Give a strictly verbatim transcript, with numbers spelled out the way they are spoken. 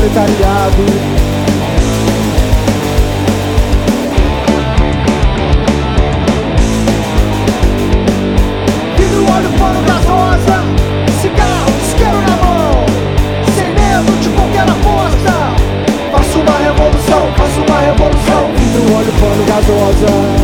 proletariado. Vidro, olho, pano, gasosa, cigarro, isqueiro na mão, sem medo de qualquer aposta. Faço uma revolução, faço uma revolução. Vidro, olho, pano, gasosa.